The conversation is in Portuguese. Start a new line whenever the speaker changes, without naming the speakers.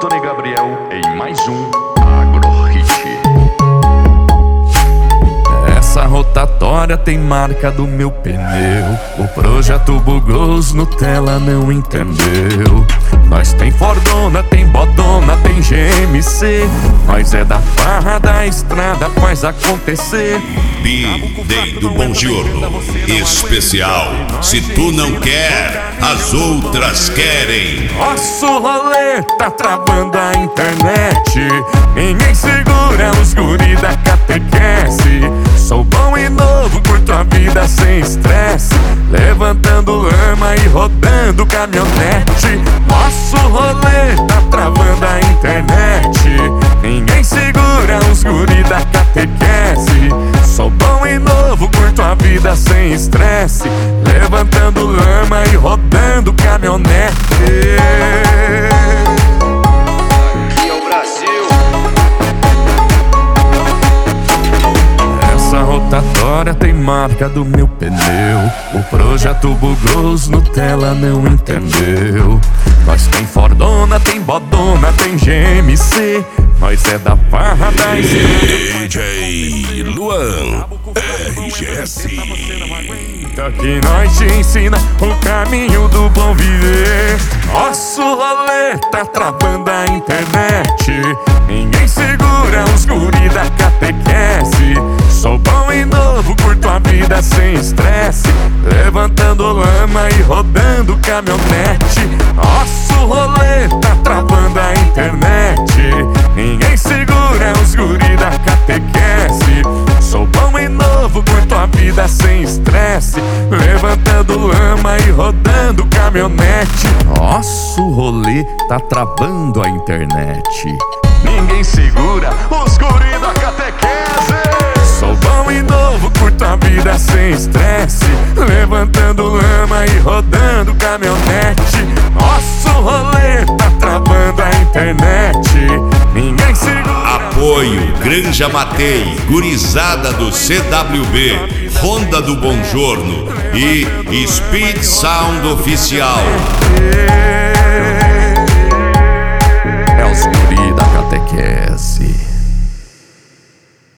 Tony Gabriel em mais um Agrohit.
Essa rotatória tem marca do meu pneu. O projeto bugou, os Nutella não entendeu. Nós tem Fordona, tem Bodona, tem GMC. Nós é da farra da estrada, faz acontecer.
B-Day do Bom Giorno especial. Se tu não quer, as outras querem.
Nosso rolê tá travando a internet. Ninguém segura os guri da catequese. Sou bom e novo, curto a vida sem estresse. Levantando lama e rodando caminhonete. Nosso rolê tá travando a internet. Ninguém segura os guri da catequese. Sou bom e novo, curto a vida sem estresse. Levantando lama e rodando caminhonete.
Aqui é o Brasil.
Essa rotatória tem marca do meu pneu. O projeto bugou, os Nutella não entendeu. Nós tem Fordona, tem Bodona, tem GMC. Nós é da farra da estrada.
DJ Luan RGS.
Que nós te ensina o caminho do bom viver. Nosso rolê tá travando a internet. Ninguém segura os guri da catequese. Sou bom e novo, curto a vida sem estresse. Levantando lama e rodando caminhonete. Nosso rolê tá travando a internet. Ninguém segura os guri da catequese. Sou bom e novo, curto a vida sem estresse. Levantando lama e rodando caminhonete. Nosso rolê tá travando a internet.
Ninguém segura os guri da catequese.
Sou bom e novo, curto a vida sem estresse. Levantando lama e rodando caminhonete. Nosso rolê tá travando a internet. Ninguém segura.
Apoio Granja Matei, gurizada do CWB, Honda do Bom Giorno e Speed Sound Oficial.
É os guri da catequese.